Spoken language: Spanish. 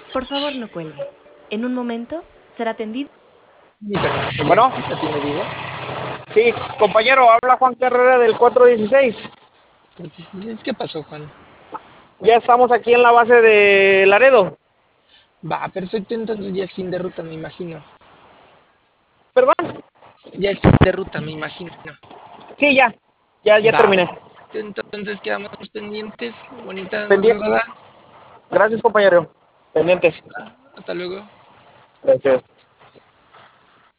Por favor, no cuelgue. En un momento será atendido. Bueno, ¿A ti me digo? sí, compañero, habla Juan Carrera del 416. ¿Qué pasó, Juan? Ya estamos aquí en la base de Laredo. Va, perfecto, entonces ya es fin de ruta, me imagino. ¿Perdón? Ya es fin de ruta, me imagino. Sí, ya Va, terminé. perfecto, entonces quedamos pendientes. Bonita Pendiente. madrugada. Gracias, compañero. Pendientes. Hasta luego. Gracias.